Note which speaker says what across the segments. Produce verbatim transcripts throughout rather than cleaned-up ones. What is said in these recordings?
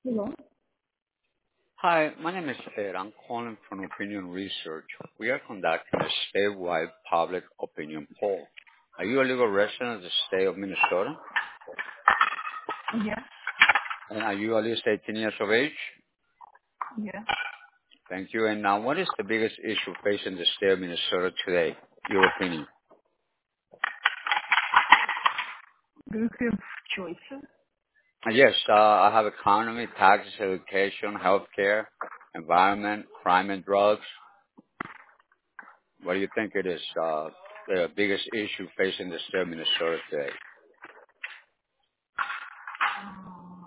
Speaker 1: Hello?
Speaker 2: Hi, my name is Ed. I'm calling from Opinion Research. We are conducting a statewide public opinion poll. Are you a legal resident of the state of Minnesota?
Speaker 1: Yes,
Speaker 2: And are you at least eighteen years of age?
Speaker 1: yes.
Speaker 2: Thank you. And now, what is the biggest issue facing the state of Minnesota today? Your opinion?
Speaker 1: Do you have choices?
Speaker 2: Uh, Yes, uh, I have economy, taxes, education, healthcare, environment, crime and drugs. What do you think it is, uh, the biggest issue facing the state of Minnesota today?
Speaker 1: Uh,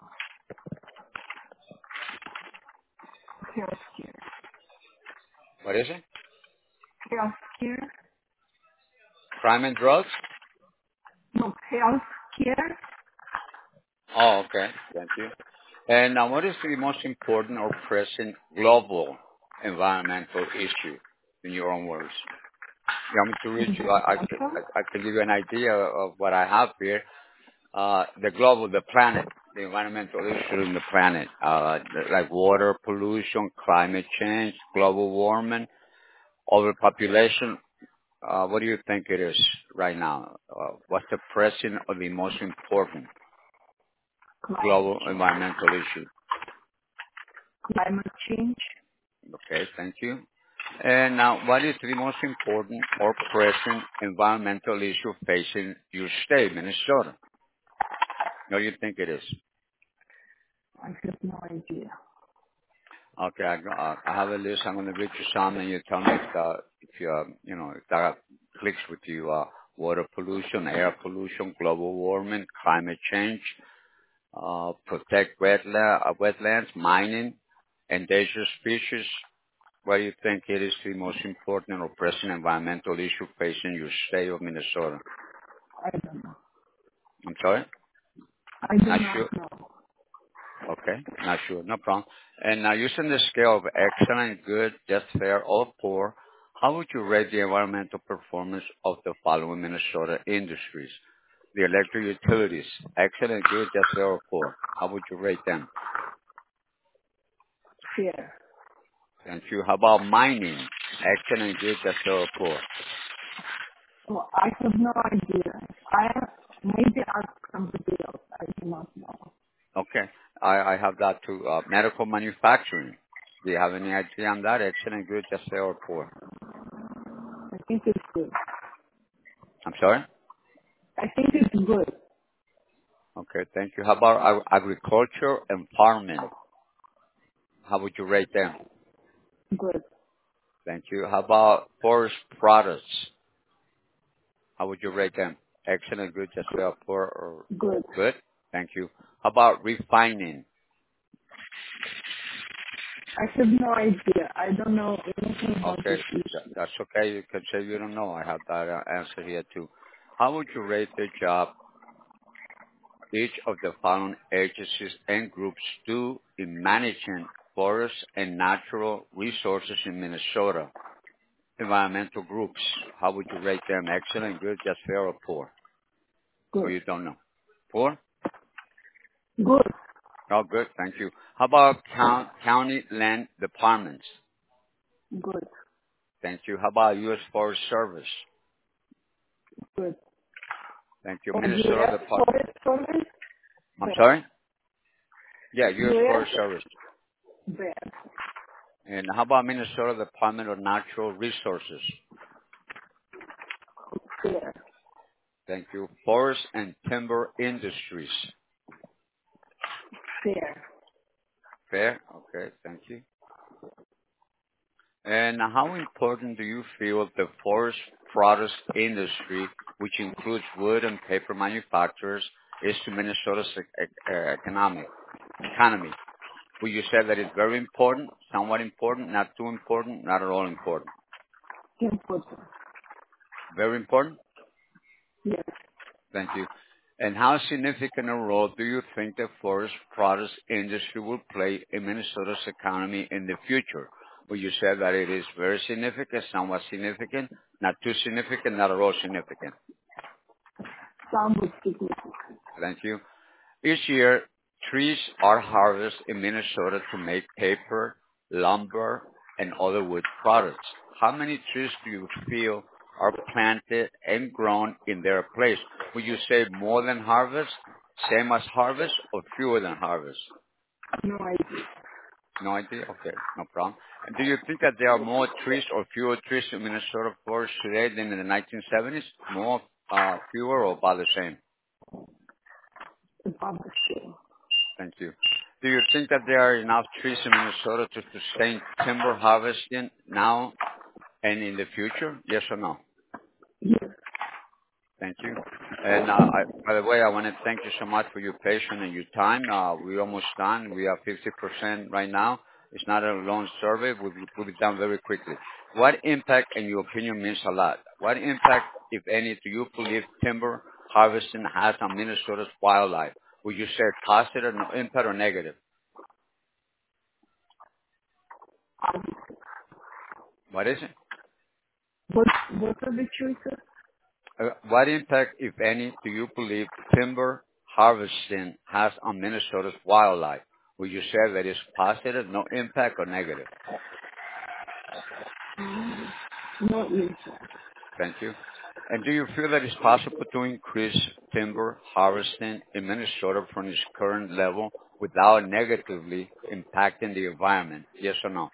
Speaker 1: healthcare.
Speaker 2: What is it?
Speaker 1: Healthcare?
Speaker 2: Crime and drugs?
Speaker 1: No, healthcare?
Speaker 2: Oh, okay. Thank you. And now, what is the most important or present global environmental issue in your own words? You want me to read you? I, I, could-
Speaker 1: Environmental?
Speaker 2: I I can give you an idea of what I have here. Uh, the global, the planet, the environmental issue in the planet, uh, like water pollution, climate change, global warming, overpopulation. Uh, what do you think it is right now? Uh, what's the present or the most important
Speaker 1: Climate
Speaker 2: global
Speaker 1: change.
Speaker 2: environmental issue?
Speaker 1: Climate change?
Speaker 2: Okay, thank you. And now, what is the most important or present environmental issue facing your state, Minnesota? What do you think it is?
Speaker 1: I have no idea.
Speaker 2: Okay, I, go- uh, I have a list. I'm going to read you some, and you tell me if the, if you, uh, you know, if that clicks with you. Uh, water pollution, air pollution, global warming, climate change, uh, protect wetla- uh, wetlands, mining, endangered species. What do you think it is the most important or pressing environmental issue facing your state of Minnesota?
Speaker 1: I don't know.
Speaker 2: I'm sorry?
Speaker 1: I do
Speaker 2: Not
Speaker 1: not
Speaker 2: sure.
Speaker 1: know.
Speaker 2: Okay, not sure. No problem. And now using the scale of excellent, good, just fair, or poor, how would you rate the environmental performance of the following Minnesota industries? The electric utilities, excellent, good, just fair, or poor. How would you rate them?
Speaker 1: Fair.
Speaker 2: Thank you. How about mining? Excellent, good, just fair, or poor.
Speaker 1: Well, I have no idea. I maybe ask somebody else. I do not know.
Speaker 2: Okay. I, I have that too. Uh, medical manufacturing. Do you have any idea on that? Excellent, good, just fair, or poor?
Speaker 1: I think it's good.
Speaker 2: I'm sorry?
Speaker 1: I think it's good.
Speaker 2: Okay, thank you. How about ag- agriculture and farming? How would you rate them?
Speaker 1: Good.
Speaker 2: Thank you. How about forest products? How would you rate them? Excellent, good, just fair, poor, or
Speaker 1: Good.
Speaker 2: good? Thank you. How about refining?
Speaker 1: I have no idea. I don't know anything about
Speaker 2: Okay,
Speaker 1: this
Speaker 2: tha-
Speaker 1: issue.
Speaker 2: that's okay. You can say you don't know. I have that uh, answer here too. How would you rate the job each of the following agencies and groups do in managing forests and natural resources in Minnesota? Environmental groups, how would you rate them? Excellent, good, just fair, or poor? Or
Speaker 1: Good.
Speaker 2: you don't know? Poor?
Speaker 1: Good.
Speaker 2: Oh, good, thank you. How about count, county land departments?
Speaker 1: Good.
Speaker 2: Thank you. How about U S Forest Service?
Speaker 1: Good.
Speaker 2: Thank you.
Speaker 1: Oh,
Speaker 2: Minnesota
Speaker 1: U S
Speaker 2: Department.
Speaker 1: Forest Service?
Speaker 2: I'm
Speaker 1: Bad.
Speaker 2: sorry? Yeah, U S Forest
Speaker 1: U S?
Speaker 2: Service.
Speaker 1: Bad.
Speaker 2: And how about Minnesota Department of Natural Resources?
Speaker 1: Fair.
Speaker 2: Thank you. Forest and Timber Industries.
Speaker 1: Fair.
Speaker 2: Fair? Okay, thank you. And how important do you feel the forest products industry, which includes wood and paper manufacturers, is to Minnesota's e- e- uh, economic economy? Would you say that it's very important, somewhat important, not too important, not at all important?
Speaker 1: Important.
Speaker 2: Very important?
Speaker 1: Yes.
Speaker 2: Thank you. And how significant a role do you think the forest products industry will play in Minnesota's economy in the future? Would you say that it is very significant, somewhat significant, not too significant, not at all significant?
Speaker 1: Some would significant.
Speaker 2: Thank you. Each year, trees are harvested in Minnesota to make paper, lumber, and other wood products. How many trees do you feel are planted and grown in their place? Would you say more than harvest, same as harvest, or fewer than harvest?
Speaker 1: No idea.
Speaker 2: No idea? Okay, no problem. And do you think that there are more trees or fewer trees in Minnesota forests today than in the nineteen seventies? More, uh, fewer, or about the same?
Speaker 1: About the same.
Speaker 2: Thank you. Do you think that there are enough trees in Minnesota to sustain timber harvesting now and in the future? Yes or no?
Speaker 1: Yes.
Speaker 2: Thank you. And uh, I, by the way, I want to thank you so much for your patience and your time. Uh, we're almost done. We are fifty percent right now. It's not a long survey. We'll, we'll be done very quickly. What impact, in your opinion, means a lot? What impact, if any, do you believe timber harvesting has on Minnesota's wildlife? Would you say positive no impact or negative? What is it?
Speaker 1: What, what are the choices?
Speaker 2: Uh, what impact, if any, do you believe timber harvesting has on Minnesota's wildlife? Would you say that it's positive, no impact, or negative?
Speaker 1: No impact.
Speaker 2: Thank you. And do you feel that it's possible to increase timber harvesting in Minnesota from its current level without negatively impacting the environment? Yes or no?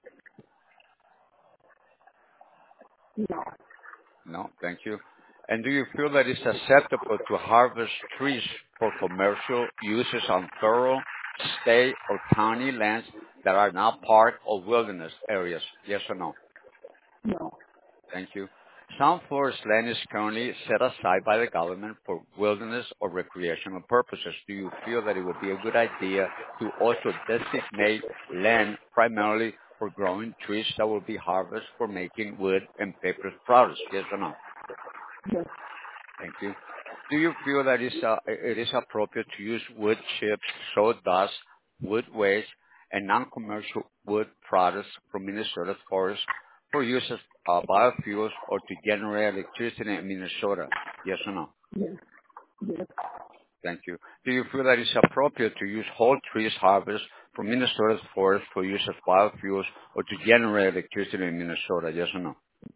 Speaker 1: No.
Speaker 2: No, thank you. And do you feel that it's acceptable to harvest trees for commercial uses on federal, state, or county lands that are not park or wilderness areas? Yes or no?
Speaker 1: No.
Speaker 2: Thank you. Some forest land is currently set aside by the government for wilderness or recreational purposes. Do you feel that it would be a good idea to also designate land primarily for growing trees that will be harvested for making wood and paper products? Yes or no?
Speaker 1: Yes.
Speaker 2: Thank you. Do you feel that it's, uh, it is appropriate to use wood chips, sawdust, wood waste, and non-commercial wood products from Minnesota's forests for use as uh, biofuels or to generate electricity in Minnesota? Yes or no?
Speaker 1: Yes. Yes.
Speaker 2: Thank you. Do you feel that it's appropriate to use whole trees harvested from Minnesota's forests for use as biofuels or to generate electricity in Minnesota? Yes or no?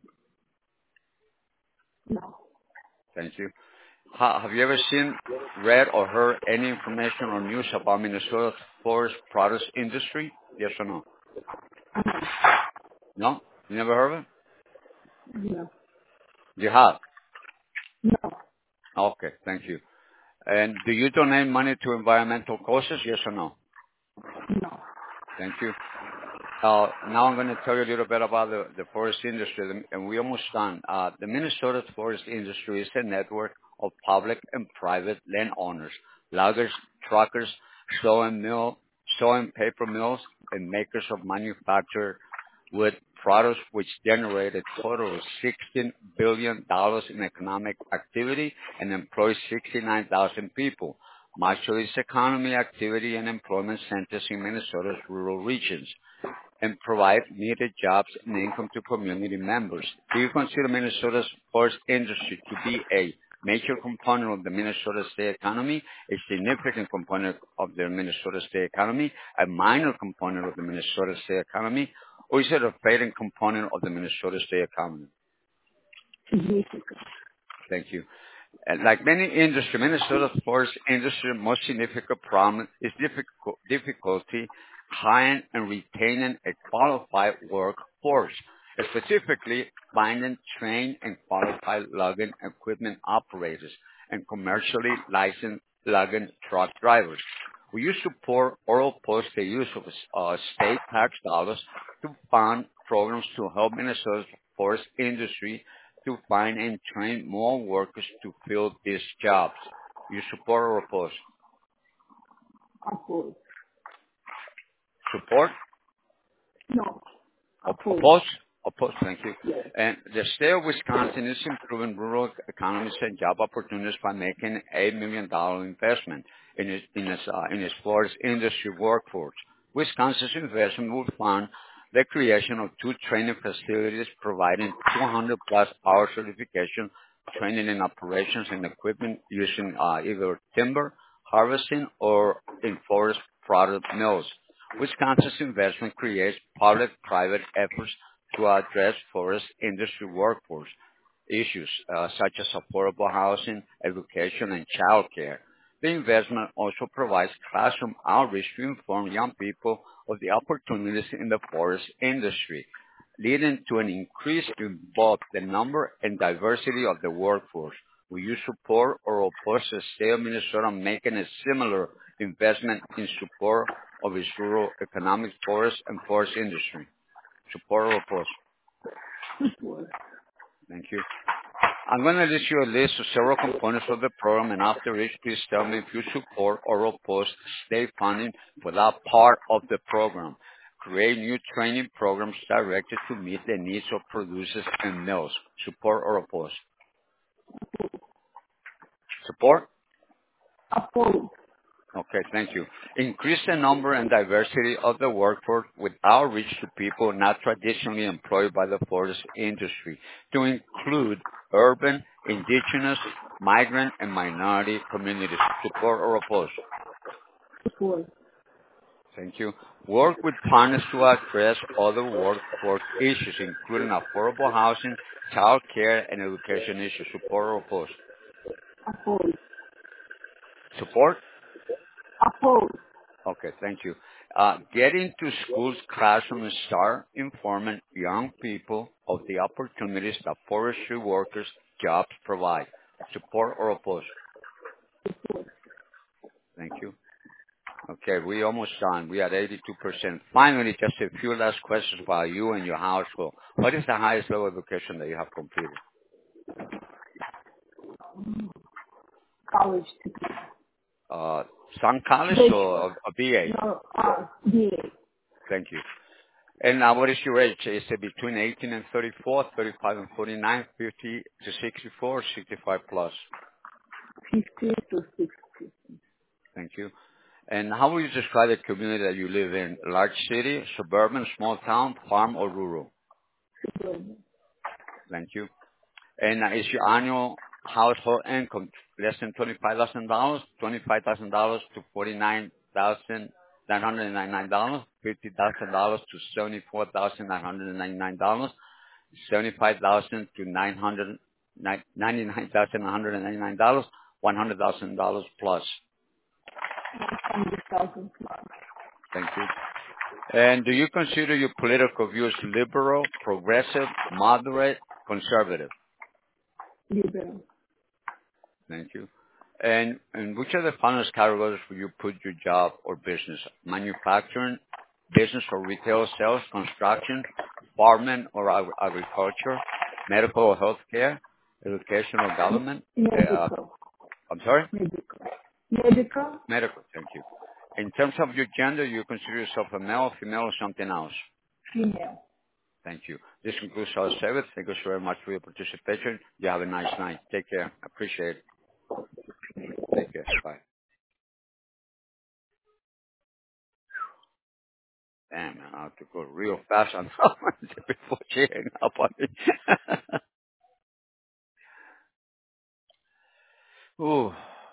Speaker 1: No.
Speaker 2: Thank you. Ha- Have you ever seen, read, or heard any information or news about Minnesota's forest products industry? Yes or no? No? You never heard of it?
Speaker 1: No.
Speaker 2: You have?
Speaker 1: No.
Speaker 2: Okay, thank you. And do you donate money to environmental causes? Yes or no?
Speaker 1: No.
Speaker 2: Thank you. Uh, now I'm going to tell you a little bit about the, the forest industry, and we're almost done. Uh, the Minnesota forest industry is a network of public and private landowners, loggers, truckers, sawing mill, sawing paper mills, and makers of manufactured wood products, which generate a total of sixteen billion dollars in economic activity and employ sixty-nine thousand people. Much of this economy activity and employment centers in Minnesota's rural regions and provide needed jobs and income to community members. Do you consider Minnesota's forest industry to be a major component of the Minnesota state economy, a significant component of the Minnesota state economy, a minor component of the Minnesota state economy, or is it a failing component of the Minnesota state economy?
Speaker 1: Significant.
Speaker 2: Thank you. And like many industries, Minnesota's forest industry most significant problem is difficult, difficulty hiring and retaining a qualified workforce, specifically finding trained and qualified logging equipment operators and commercially licensed logging truck drivers. Will you support or oppose the use of uh, state tax dollars to fund programs to help Minnesota's forest industry to find and train more workers to fill these jobs? You support or oppose?
Speaker 1: Oppose.
Speaker 2: Support?
Speaker 1: No.
Speaker 2: Op-
Speaker 1: Oppose.
Speaker 2: Oppose? Oppose, thank you.
Speaker 1: Yes.
Speaker 2: And the state of Wisconsin is improving rural economies and job opportunities by making eight million dollars investment in its, in its, uh, in its forest industry workforce. Wisconsin's investment will fund the creation of two training facilities providing two hundred plus hour certification training in operations and equipment using uh, either timber, harvesting or in forest product mills. Wisconsin's investment creates public-private efforts to address forest industry workforce issues uh, such as affordable housing, education, and childcare. The investment also provides classroom outreach to inform young people of the opportunities in the forest industry, leading to an increase in both the number and diversity of the workforce. Will you support or oppose the state of Minnesota making a similar investment in support of its rural economic forest and forest industry? Support or oppose?
Speaker 1: Support.
Speaker 2: Thank you. I'm going to list you a list of several components of the program, and after each, please tell me if you support or oppose state funding for that part of the program. Create new training programs directed to meet the needs of producers and mills. Support or oppose? Support?
Speaker 1: Oppose.
Speaker 2: Okay, thank you. Increase the number and diversity of the workforce with outreach to people not traditionally employed by the forest industry to include urban, indigenous, migrant, and minority communities. Support or oppose?
Speaker 1: Support.
Speaker 2: Thank you. Work with partners to address other workforce issues, including affordable housing, child care, and education issues. Support or oppose?
Speaker 1: Oppose.
Speaker 2: Support?
Speaker 1: Oppose.
Speaker 2: Okay, thank you. Uh, get into schools, classrooms, and start informing young people of the opportunities that forestry workers' jobs provide. Support or oppose? Thank you. Okay, we almost done. We are eighty-two percent. Finally, just a few last questions about you and your household. What is the highest level of education that you have completed?
Speaker 1: College degree.
Speaker 2: Uh, some college or a, a B A?
Speaker 1: No, uh, B A.
Speaker 2: Thank you. And now what is your age? Is it between eighteen and thirty-four, thirty-five and forty-nine, fifty to sixty-four, sixty-five plus?
Speaker 1: fifty to sixty.
Speaker 2: Thank you. And how would you describe the community that you live in? Large city, suburban, small town, farm, or rural?
Speaker 1: Suburban.
Speaker 2: Thank you. And uh, is your annual household income less than twenty-five thousand dollars, twenty-five thousand dollars to forty-nine thousand nine hundred ninety-nine dollars, fifty thousand dollars to seventy-four thousand nine hundred ninety-nine dollars, seventy-five thousand dollars to nine hundred ninety-nine thousand nine hundred ninety-nine dollars, one hundred thousand dollars plus?
Speaker 1: one hundred thousand plus.
Speaker 2: Thank you. And do you consider your political views liberal, progressive, moderate, conservative?
Speaker 1: Liberal.
Speaker 2: Thank you. And, and which are the finance categories where you put your job or business? Manufacturing, business or retail sales, construction, farming or ag- agriculture, medical or healthcare, education or government? Uh,
Speaker 1: Medical.
Speaker 2: I'm sorry?
Speaker 1: Medical. Medical.
Speaker 2: Medical. Thank you. In terms of your gender, you consider yourself a male, female, or something else?
Speaker 1: Female.
Speaker 2: Thank you. This concludes our service. Thank you so very much for your participation. You have a nice night. Take care. Appreciate it. Take care. Bye. Damn, man, I have to go real fast on that one before she hang up on me. Ooh.